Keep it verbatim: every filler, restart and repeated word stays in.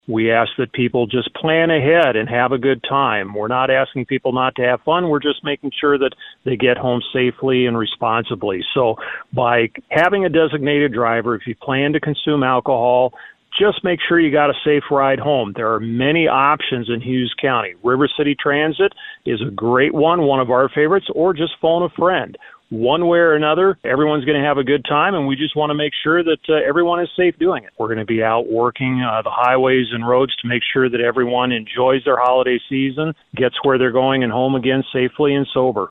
We ask that people just plan ahead and have a good time. We're not asking people not to have fun. We're just making sure that they get home safely and responsibly. So by having a designated driver, if you plan to consume alcohol, just make sure you got a safe ride home. There are many options in Hughes County. River City Transit is a great one, one of our favorites, or just phone a friend. One way or another, everyone's going to have a good time, and we just want to make sure that uh, everyone is safe doing it. We're going to be out working uh, the highways and roads to make sure that everyone enjoys their holiday season, gets where they're going, and home again safely and sober.